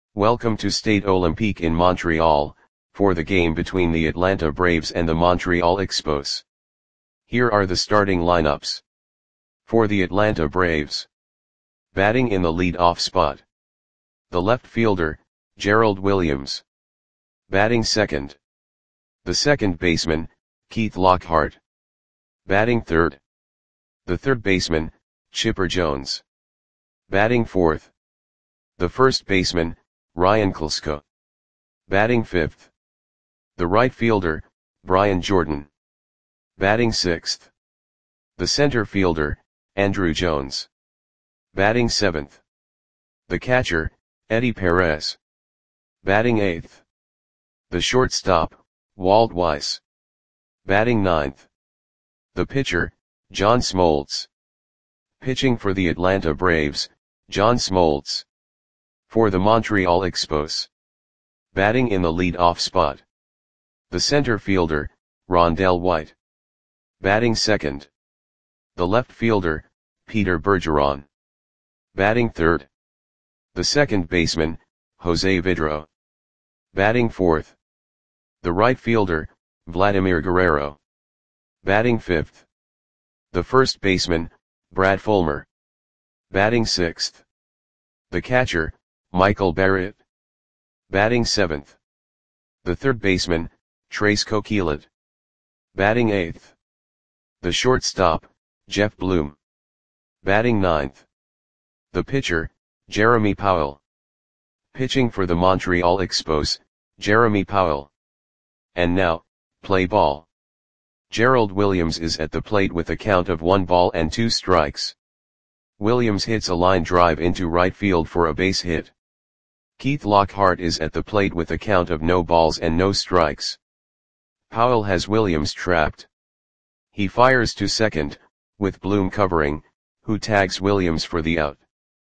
Welcome to Stade Olympique in Montreal, for the game between the Atlanta Braves and the Montreal Expos. Here are the starting lineups. For the Atlanta Braves. Batting in the lead-off spot. The left fielder, Gerald Williams. Batting second. The second baseman, Keith Lockhart. Batting third. The third baseman, Chipper Jones. Batting fourth. The first baseman, Ryan Klesko. Batting fifth. The right fielder, Brian Jordan. Batting sixth. The center fielder, Andruw Jones. Batting seventh. The catcher, Eddie Perez. Batting eighth. The shortstop, Walt Weiss. Batting ninth. The pitcher, John Smoltz. Pitching for the Atlanta Braves, John Smoltz. For the Montreal Expos. Batting in the lead-off spot. The center fielder, Rondell White. Batting second. The left fielder, Peter Bergeron. Batting third. The second baseman, Jose Vidro. Batting fourth. The right fielder, Vladimir Guerrero. Batting fifth. The first baseman, Brad Fulmer. Batting sixth. The catcher, Michael Barrett. Batting seventh. The third baseman, Trace Coquelin. Batting eighth. The shortstop, Jeff Bloom. Batting ninth. The pitcher, Jeremy Powell. Pitching for the Montreal Expos, Jeremy Powell. And now, play ball. Gerald Williams is at the plate with a count of 1 ball and 2 strikes. Williams hits a line drive into right field for a base hit. Keith Lockhart is at the plate with a count of no balls and no strikes. Powell has Williams trapped. He fires to second, with Bloom covering, who tags Williams for the out.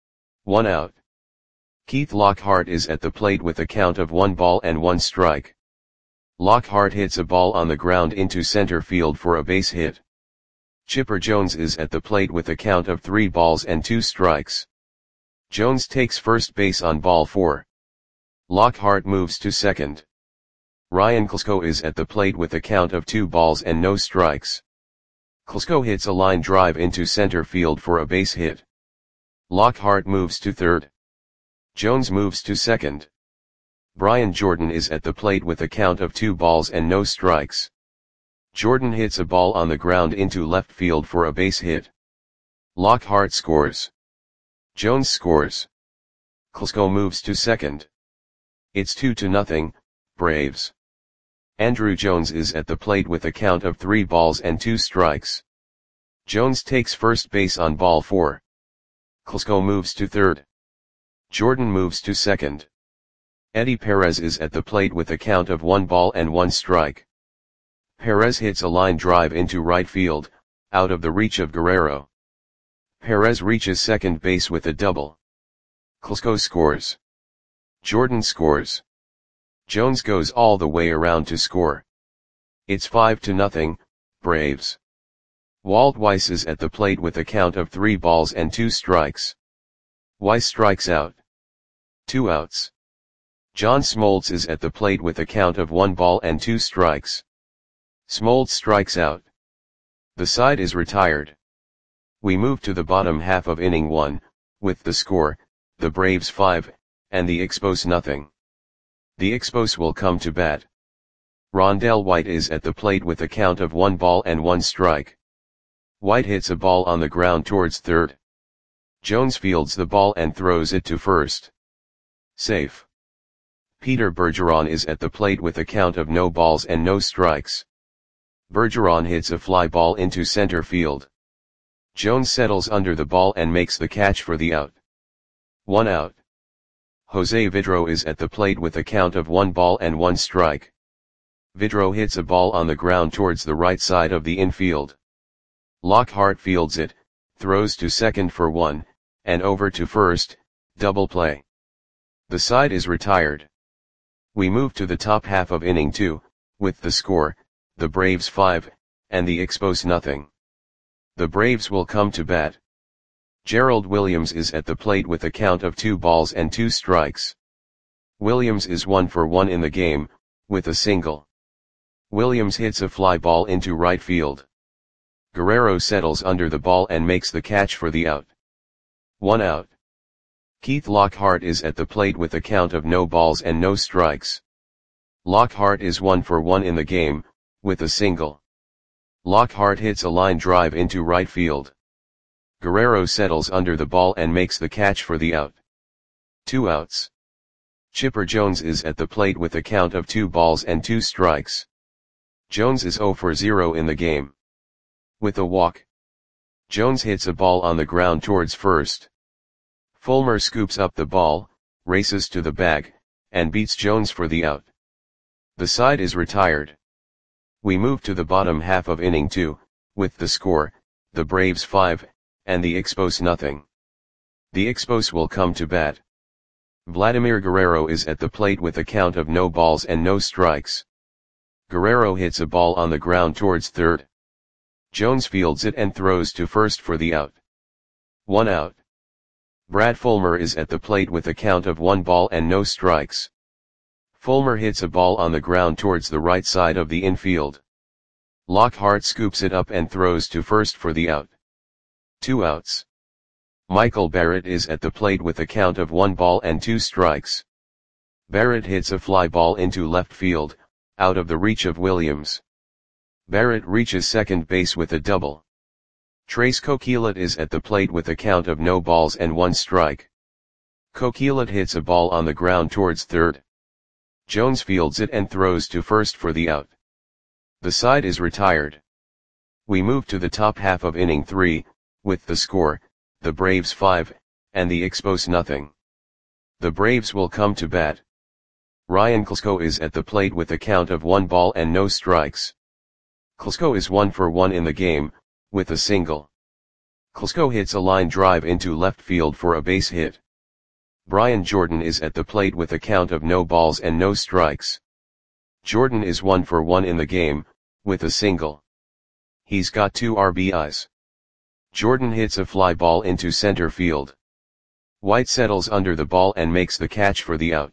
1 out. Keith Lockhart is at the plate with a count of 1 ball and 1 strike. Lockhart hits a ball on the ground into center field for a base hit. Chipper Jones is at the plate with a count of 3 balls and 2 strikes. Jones takes first base on ball 4. Lockhart moves to second. Ryan Klesko is at the plate with a count of 2 balls and no strikes. Klesko hits a line drive into center field for a base hit. Lockhart moves to third. Jones moves to second. Brian Jordan is at the plate with a count of 2 balls and no strikes. Jordan hits a ball on the ground into left field for a base hit. Lockhart scores. Jones scores. Klesko moves to second. It's 2-0, Braves. Andruw Jones is at the plate with a count of 3 balls and 2 strikes. Jones takes first base on ball 4. Klesko moves to third. Jordan moves to second. Eddie Perez is at the plate with a count of 1 ball and 1 strike. Perez hits a line drive into right field, out of the reach of Guerrero. Perez reaches second base with a double. Klesko scores. Jordan scores. Jones goes all the way around to score. It's 5-0, Braves. Walt Weiss is at the plate with a count of 3 balls and 2 strikes. Weiss strikes out. 2 outs. John Smoltz is at the plate with a count of 1 ball and 2 strikes. Smoltz strikes out. The side is retired. We move to the bottom half of inning 1, with the score, the Braves 5, and the Expos 0. The Expos will come to bat. Rondell White is at the plate with a count of 1 ball and 1 strike. White hits a ball on the ground towards third. Jones fields the ball and throws it to first. Safe. Peter Bergeron is at the plate with a count of no balls and no strikes. Bergeron hits a fly ball into center field. Jones settles under the ball and makes the catch for the out. 1 out. Jose Vidro is at the plate with a count of 1 ball and 1 strike. Vidro hits a ball on the ground towards the right side of the infield. Lockhart fields it, throws to second for 1, and over to first, double play. The side is retired. We move to the top half of inning 2, with the score, the Braves 5, and the Expos 0. The Braves will come to bat. Gerald Williams is at the plate with a count of 2 balls and 2 strikes. Williams is 1 for 1 in the game, with a single. Williams hits a fly ball into right field. Guerrero settles under the ball and makes the catch for the out. 1 out. Keith Lockhart is at the plate with a count of no balls and no strikes. Lockhart is 1 for 1 in the game, with a single. Lockhart hits a line drive into right field. Guerrero settles under the ball and makes the catch for the out. 2 outs. Chipper Jones is at the plate with a count of 2 balls and 2 strikes. Jones is 0 for 0 in the game. With a walk. Jones hits a ball on the ground towards first. Fulmer scoops up the ball, races to the bag, and beats Jones for the out. The side is retired. We move to the bottom half of inning 2, with the score, the Braves 5, and the Expos nothing. The Expos will come to bat. Vladimir Guerrero is at the plate with a count of no balls and no strikes. Guerrero hits a ball on the ground towards third. Jones fields it and throws to first for the out. 1 out. Brad Fulmer is at the plate with a count of 1 ball and no strikes. Fulmer hits a ball on the ground towards the right side of the infield. Lockhart scoops it up and throws to first for the out. 2 outs. Michael Barrett is at the plate with a count of 1 ball and 2 strikes. Barrett hits a fly ball into left field, out of the reach of Williams. Barrett reaches second base with a double. Trace Coquelin is at the plate with a count of no balls and 1 strike. Coquelin hits a ball on the ground towards third. Jones fields it and throws to first for the out. The side is retired. We move to the top half of inning 3, with the score, the Braves 5, and the Expos nothing. The Braves will come to bat. Ryan Klesko is at the plate with a count of 1 ball and no strikes. Klesko is 1 for 1 in the game, with a single. Klesko hits a line drive into left field for a base hit. Brian Jordan is at the plate with a count of no balls and no strikes. Jordan is 1 for 1 in the game, with a single. He's got 2 RBIs. Jordan hits a fly ball into center field. White settles under the ball and makes the catch for the out.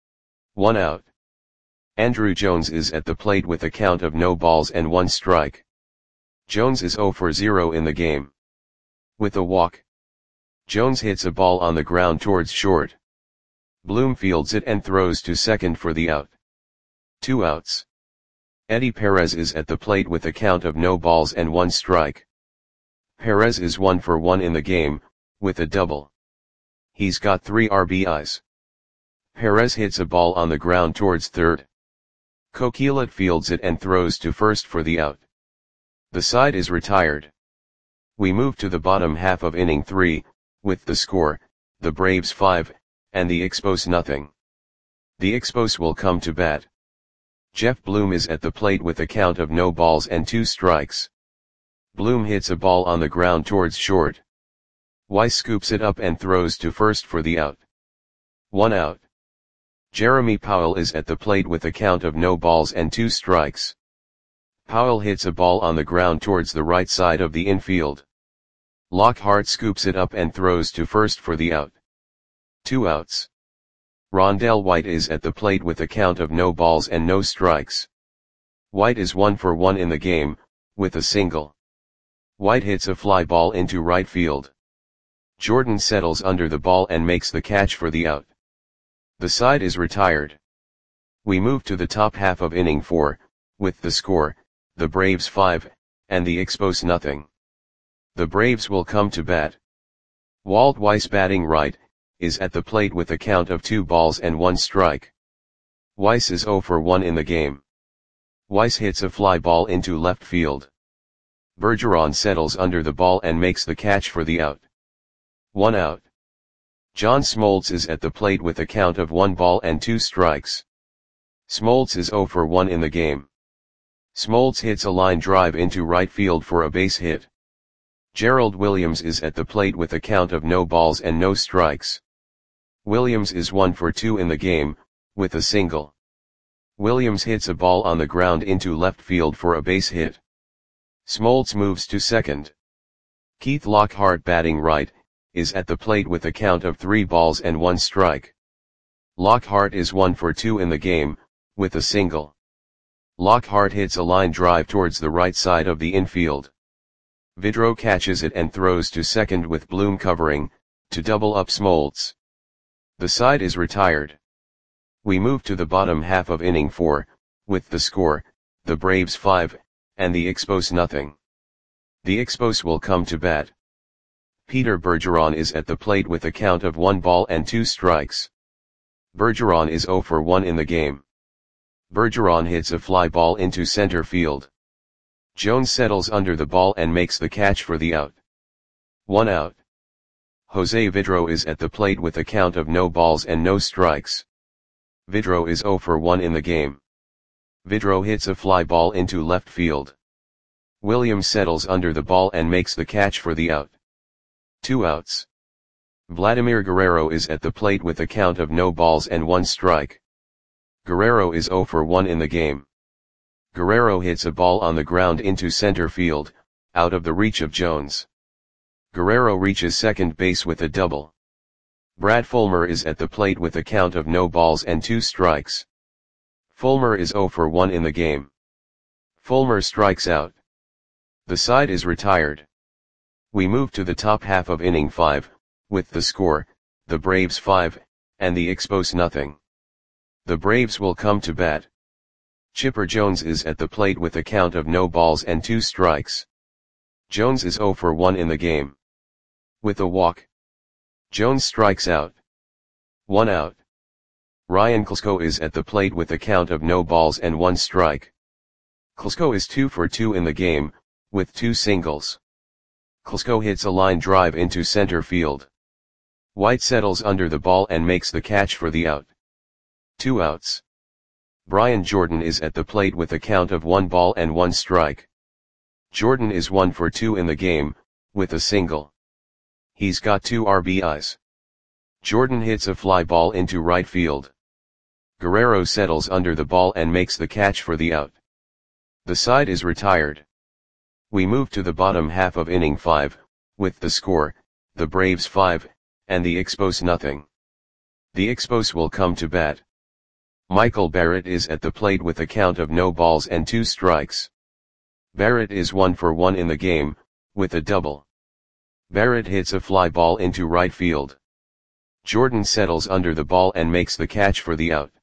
1 out. Andruw Jones is at the plate with a count of no balls and 1 strike. Jones is 0 for 0 in the game. With a walk. Jones hits a ball on the ground towards short. Bloom fields it and throws to second for the out. 2 outs. Eddie Perez is at the plate with a count of no balls and 1 strike. Perez is 1 for 1 in the game, with a double. He's got 3 RBIs. Perez hits a ball on the ground towards third. Coquelin fields it and throws to first for the out. The side is retired. We move to the bottom half of inning 3, with the score, the Braves 5, and the Expos nothing. The Expos will come to bat. Jeff Bloom is at the plate with a count of no balls and 2 strikes. Bloom hits a ball on the ground towards short. Weiss scoops it up and throws to first for the out. 1 out. Jeremy Powell is at the plate with a count of no balls and 2 strikes. Powell hits a ball on the ground towards the right side of the infield. Lockhart scoops it up and throws to first for the out. 2 outs. Rondell White is at the plate with a count of no balls and no strikes. White is 1 for 1 in the game, with a single. White hits a fly ball into right field. Jordan settles under the ball and makes the catch for the out. The side is retired. We move to the top half of inning 4, with the score, the Braves 5, and the Expos nothing. The Braves will come to bat. Walt Weiss batting right, is at the plate with a count of 2 balls and 1 strike. Weiss is 0 for 1 in the game. Weiss hits a fly ball into left field. Bergeron settles under the ball and makes the catch for the out. 1 out. John Smoltz is at the plate with a count of 1 ball and 2 strikes. Smoltz is 0 for 1 in the game. Smoltz hits a line drive into right field for a base hit. Gerald Williams is at the plate with a count of no balls and no strikes. Williams is 1 for 2 in the game, with a single. Williams hits a ball on the ground into left field for a base hit. Smoltz moves to second. Keith Lockhart batting right, is at the plate with a count of 3 balls and 1 strike. Lockhart is 1 for 2 in the game, with a single. Lockhart hits a line drive towards the right side of the infield. Vidro catches it and throws to second with Bloom covering, to double up Smoltz. The side is retired. We move to the bottom half of inning 4, with the score, the Braves 5, and the Expos nothing. The Expos will come to bat. Peter Bergeron is at the plate with a count of 1 ball and 2 strikes. Bergeron is 0 for 1 in the game. Bergeron hits a fly ball into center field. Jones settles under the ball and makes the catch for the out. 1 out. Jose Vidro is at the plate with a count of no balls and no strikes. Vidro is 0 for 1 in the game. Vidro hits a fly ball into left field. Williams settles under the ball and makes the catch for the out. 2 outs. Vladimir Guerrero is at the plate with a count of no balls and 1 strike. Guerrero is 0 for 1 in the game. Guerrero hits a ball on the ground into center field, out of the reach of Jones. Guerrero reaches second base with a double. Brad Fulmer is at the plate with a count of no balls and 2 strikes. Fulmer is 0 for 1 in the game. Fulmer strikes out. The side is retired. We move to the top half of inning 5, with the score, the Braves 5, and the Expos nothing. The Braves will come to bat. Chipper Jones is at the plate with a count of no balls and 2 strikes. Jones is 0 for 1 in the game. With a walk, Jones strikes out. 1 out. Ryan Klesko is at the plate with a count of no balls and 1 strike. Klesko is 2 for 2 in the game, with 2 singles. Klesko hits a line drive into center field. White settles under the ball and makes the catch for the out. 2 outs. Brian Jordan is at the plate with a count of 1 ball and 1 strike. Jordan is 1 for 2 in the game, with a single. He's got 2 RBIs. Jordan hits a fly ball into right field. Guerrero settles under the ball and makes the catch for the out. The side is retired. We move to the bottom half of inning 5, with the score, the Braves 5, and the Expos nothing. The Expos will come to bat. Michael Barrett is at the plate with a count of no balls and 2 strikes. Barrett is 1 for 1 in the game, with a double. Barrett hits a fly ball into right field. Jordan settles under the ball and makes the catch for the out.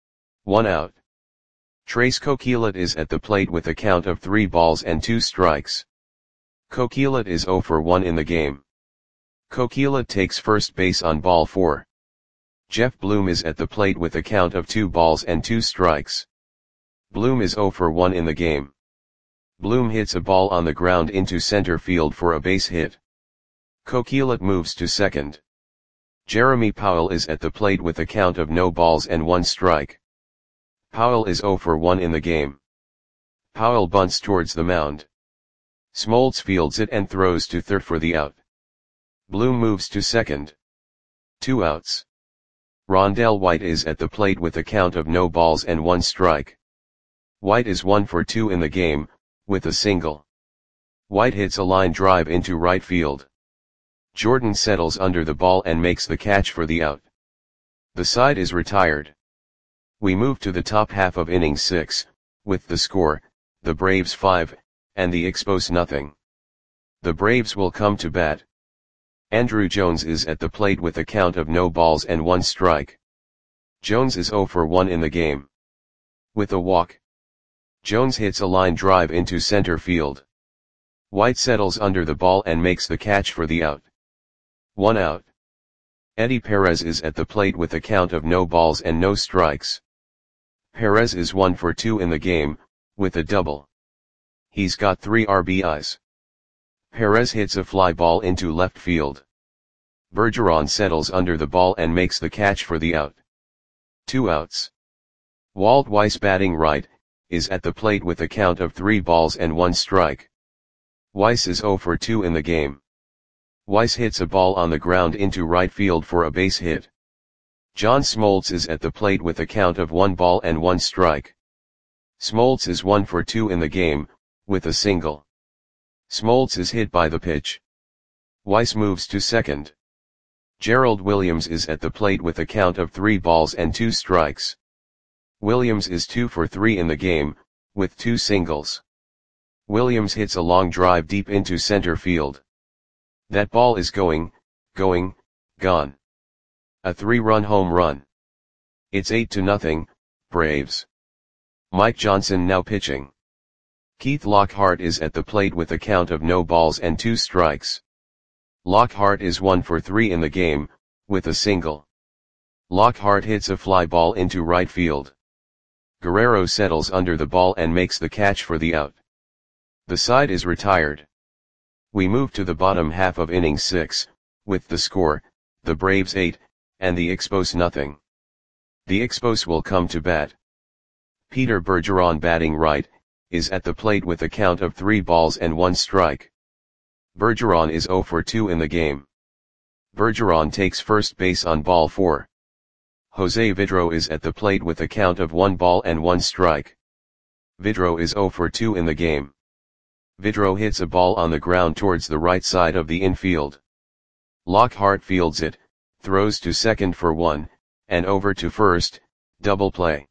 1 out. Trace Coquelin is at the plate with a count of 3 balls and 2 strikes. Coquelin is 0 for 1 in the game. Coquelin takes first base on ball 4. Jeff Bloom is at the plate with a count of 2 balls and 2 strikes. Bloom is 0 for 1 in the game. Bloom hits a ball on the ground into center field for a base hit. Coquelin moves to second. Jeremy Powell is at the plate with a count of no balls and 1 strike. Powell is 0 for 1 in the game. Powell bunts towards the mound. Smoltz fields it and throws to third for the out. Bloom moves to second. 2 outs. Rondell White is at the plate with a count of no balls and 1 strike. White is 1 for 2 in the game, with a single. White hits a line drive into right field. Jordan settles under the ball and makes the catch for the out. The side is retired. We move to the top half of inning 6, with the score, the Braves 5, and the Expos nothing. The Braves will come to bat. Andrew Jones is at the plate with a count of no balls and 1 strike. Jones is 0 for 1 in the game. With a walk, Jones hits a line drive into center field. White settles under the ball and makes the catch for the out. 1 out. Eddie Perez is at the plate with a count of no balls and no strikes. Perez is 1 for 2 in the game, with a double. He's got 3 RBIs. Perez hits a fly ball into left field. Bergeron settles under the ball and makes the catch for the out. 2 outs. Walt Weiss, batting right, is at the plate with a count of 3 balls and 1 strike. Weiss is 0 for 2 in the game. Weiss hits a ball on the ground into right field for a base hit. John Smoltz is at the plate with a count of 1 ball and 1 strike. Smoltz is 1 for 2 in the game, with a single. Smoltz is hit by the pitch. Weiss moves to second. Gerald Williams is at the plate with a count of 3 balls and 2 strikes. Williams is 2 for 3 in the game, with 2 singles. Williams hits a long drive deep into center field. That ball is gone. A 3-run home run. It's 8-0, Braves. Mike Johnson now pitching. Keith Lockhart is at the plate with a count of no balls and 2 strikes. Lockhart is 1 for 3 in the game, with a single. Lockhart hits a fly ball into right field. Guerrero settles under the ball and makes the catch for the out. The side is retired. We move to the bottom half of inning 6, with the score, the Braves 8, and the Expos nothing. The Expos will come to bat. Peter Bergeron, batting right, is at the plate with a count of 3 balls and 1 strike. Bergeron is 0 for 2 in the game. Bergeron takes first base on ball 4. Jose Vidro is at the plate with a count of 1 ball and 1 strike. Vidro is 0 for 2 in the game. Vidro hits a ball on the ground towards the right side of the infield. Lockhart fields it, throws to second for 1, and over to first, double play.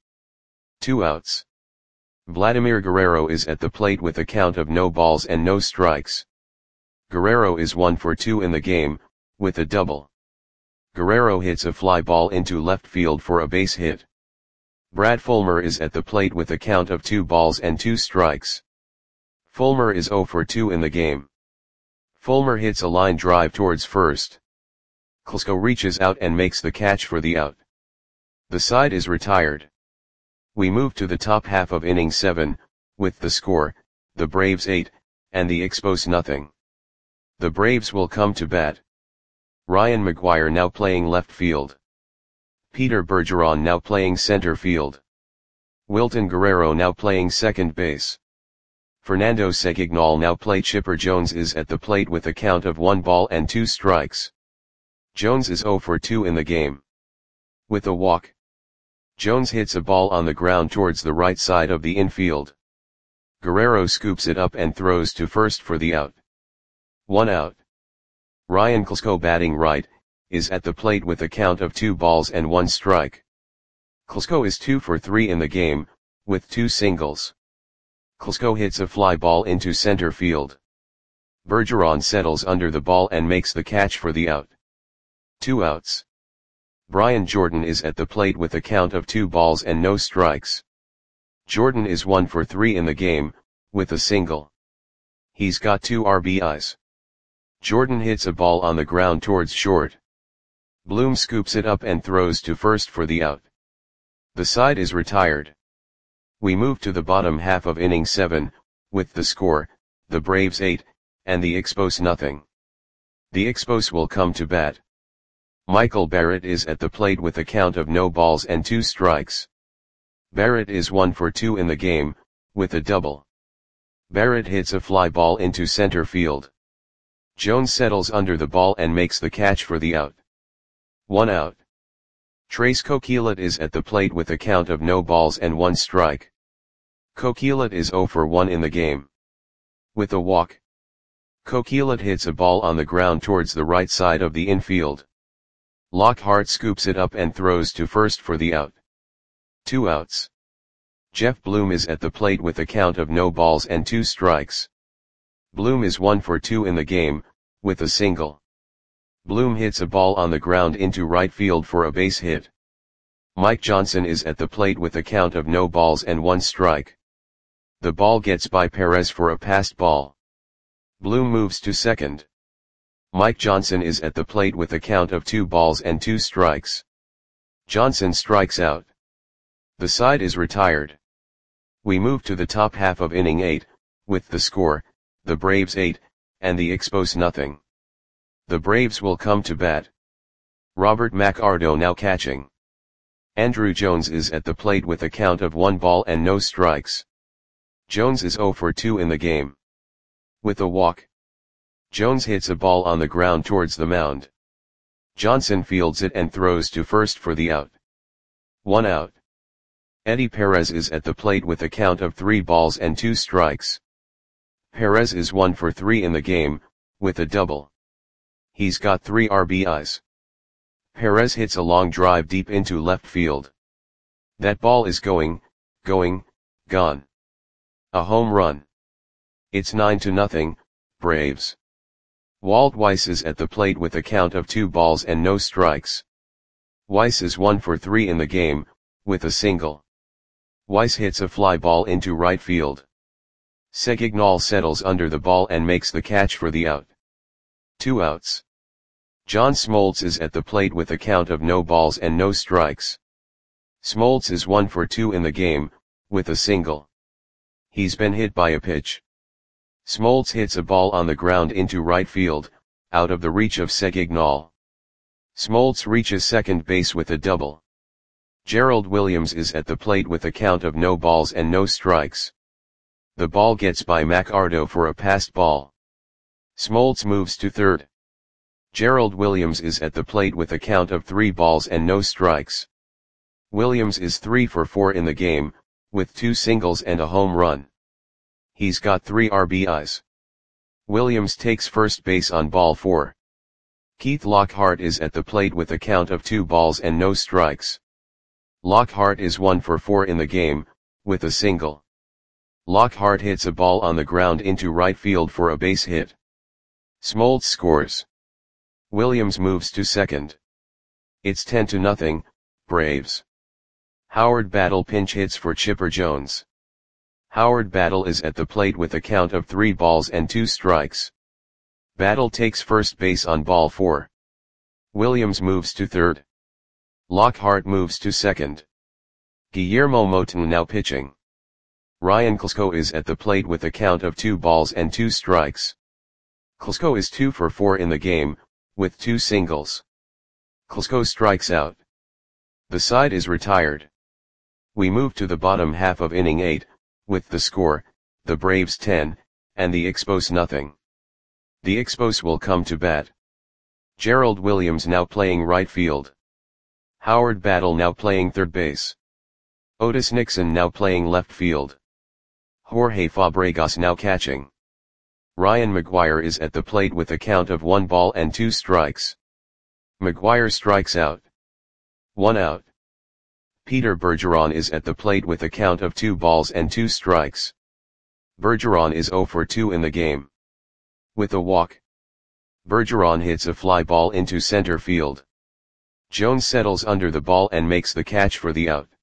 2 outs. Vladimir Guerrero is at the plate with a count of no balls and no strikes. Guerrero is 1 for 2 in the game, with a double. Guerrero hits a fly ball into left field for a base hit. Brad Fulmer is at the plate with a count of 2 balls and 2 strikes. Fulmer is 0 for 2 in the game. Fulmer hits a line drive towards first. Klesko reaches out and makes the catch for the out. The side is retired. We move to the top half of inning 7, with the score, the Braves 8, and the Expos nothing. The Braves will come to bat. Ryan McGuire now playing left field. Peter Bergeron now playing center field. Wilton Guerrero now playing second base. Fernando Segignal now play. Chipper Jones is at the plate with a count of 1 ball and 2 strikes. Jones is 0 for 2 in the game. With a walk. Jones hits a ball on the ground towards the right side of the infield. Guerrero scoops it up and throws to first for the out. 1 out. Ryan Klesko, batting right, is at the plate with a count of 2 balls and 1 strike. Klesko is 2 for 3 in the game, with 2 singles. Klesko hits a fly ball into center field. Bergeron settles under the ball and makes the catch for the out. 2 outs. Brian Jordan is at the plate with a count of 2 balls and no strikes. Jordan is 1 for 3 in the game, with a single. He's got 2 RBIs. Jordan hits a ball on the ground towards short. Bloom scoops it up and throws to first for the out. The side is retired. We move to the bottom half of inning 7, with the score, the Braves 8, and the Expos nothing. The Expos will come to bat. Michael Barrett is at the plate with a count of no balls and 2 strikes. Barrett is 1 for 2 in the game, with a double. Barrett hits a fly ball into center field. Jones settles under the ball and makes the catch for the out. 1 out. Trace Coquelin is at the plate with a count of no balls and 1 strike. Coquelin is 0 for 1 in the game. With a walk. Coquelin hits a ball on the ground towards the right side of the infield. Lockhart scoops it up and throws to first for the out. 2 outs. Jeff Bloom is at the plate with a count of no balls and 2 strikes. Bloom is 1 for 2 in the game, with a single. Bloom hits a ball on the ground into right field for a base hit. Mike Johnson is at the plate with a count of no balls and 1 strike. The ball gets by Perez for a passed ball. Bloom moves to second. Mike Johnson is at the plate with a count of 2 balls and 2 strikes. Johnson strikes out. The side is retired. We move to the top half of inning 8, with the score, the Braves 8, and the Expos nothing. The Braves will come to bat. Robert McArdo now catching. Andrew Jones is at the plate with a count of 1 ball and no strikes. Jones is 0 for 2 in the game. With a walk. Jones hits a ball on the ground towards the mound. Johnson fields it and throws to first for the out. 1 out. Eddie Perez is at the plate with a count of 3 balls and 2 strikes. Perez is 1 for 3 in the game, with a double. He's got 3 RBIs. Perez hits a long drive deep into left field. That ball is going, gone. A home run. It's 9-0, Braves. Walt Weiss is at the plate with a count of 2 balls and no strikes. Weiss is 1 for 3 in the game, with a single. Weiss hits a fly ball into right field. Segignal settles under the ball and makes the catch for the out. 2 outs. John Smoltz is at the plate with a count of no balls and no strikes. Smoltz is 1 for 2 in the game, with a single. He's been hit by a pitch. Smoltz hits a ball on the ground into right field, out of the reach of Segignal. Smoltz reaches second base with a double. Gerald Williams is at the plate with a count of no balls and no strikes. The ball gets by McArdo for a passed ball. Smoltz moves to third. Gerald Williams is at the plate with a count of 3 balls and no strikes. Williams is 3 for 4 in the game, with 2 singles and a home run. He's got 3 RBIs. Williams takes first base on ball 4. Keith Lockhart is at the plate with a count of 2 balls and no strikes. Lockhart is 1 for 4 in the game, with a single. Lockhart hits a ball on the ground into right field for a base hit. Smoltz scores. Williams moves to second. It's 10-0, Braves. Howard Battle pinch hits for Chipper Jones. Howard Battle is at the plate with a count of 3 balls and 2 strikes. Battle takes first base on ball 4. Williams moves to third. Lockhart moves to second. Guillermo Moton now pitching. Ryan Klesko is at the plate with a count of 2 balls and 2 strikes. Klesko is 2 for 4 in the game, with 2 singles. Klesko strikes out. The side is retired. We move to the bottom half of inning 8, with the score, the Braves 10, and the Expos nothing. The Expos will come to bat. Gerald Williams now playing right field. Howard Battle now playing third base. Otis Nixon now playing left field. Jorge Fabregas now catching. Ryan McGuire is at the plate with a count of 1 ball and 2 strikes. McGuire strikes out. 1 out. Peter Bergeron is at the plate with a count of 2 balls and 2 strikes. Bergeron is 0 for 2 in the game. With a walk. Bergeron hits a fly ball into center field. Jones settles under the ball and makes the catch for the out.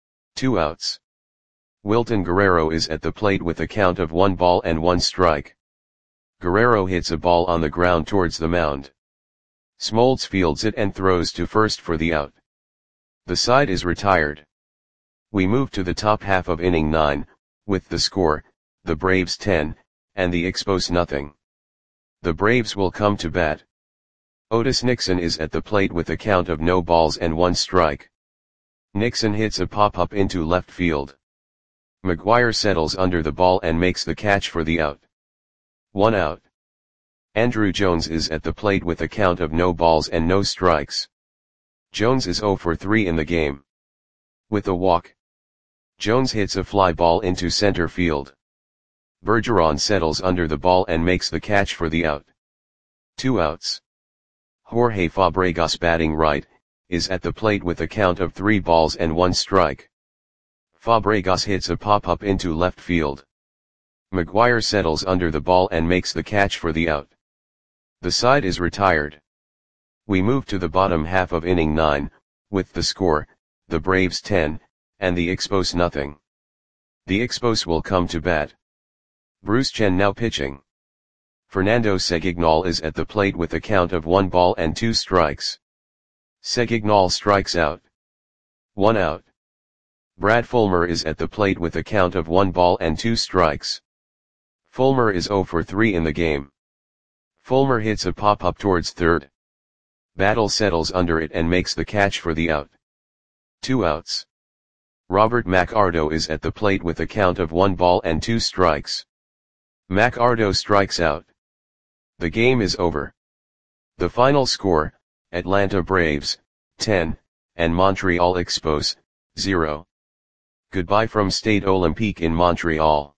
2 outs. Wilton Guerrero is at the plate with a count of 1 ball and 1 strike. Guerrero hits a ball on the ground towards the mound. Smoltz fields it and throws to first for the out. The side is retired. We move to the top half of inning 9, with the score, the Braves 10, and the Expos nothing. The Braves will come to bat. Otis Nixon is at the plate with a count of no balls and 1 strike. Nixon hits a pop-up into left field. McGuire settles under the ball and makes the catch for the out. 1 out. Andruw Jones is at the plate with a count of no balls and no strikes. Jones is 0 for 3 in the game. With a walk. Jones hits a fly ball into center field. Bergeron settles under the ball and makes the catch for the out. 2 outs. Jorge Fabregas batting right, is at the plate with a count of 3 balls and 1 strike. Fabregas hits a pop-up into left field. McGuire settles under the ball and makes the catch for the out. The side is retired. We move to the bottom half of inning 9, with the score, the Braves 10, and the Expos nothing. The Expos will come to bat. Bruce Chen now pitching. Fernando Segignal is at the plate with a count of 1 ball and 2 strikes. Segignal strikes out. 1 out. Brad Fulmer is at the plate with a count of 1 ball and 2 strikes. Fulmer is 0 for 3 in the game. Fulmer hits a pop-up towards third. Battle settles under it and makes the catch for the out. 2 outs. Robert McArdo is at the plate with a count of 1 ball and 2 strikes. McArdo strikes out. The game is over. The final score, Atlanta Braves, 10, and Montreal Expos, 0. Goodbye from Stade Olympique in Montreal.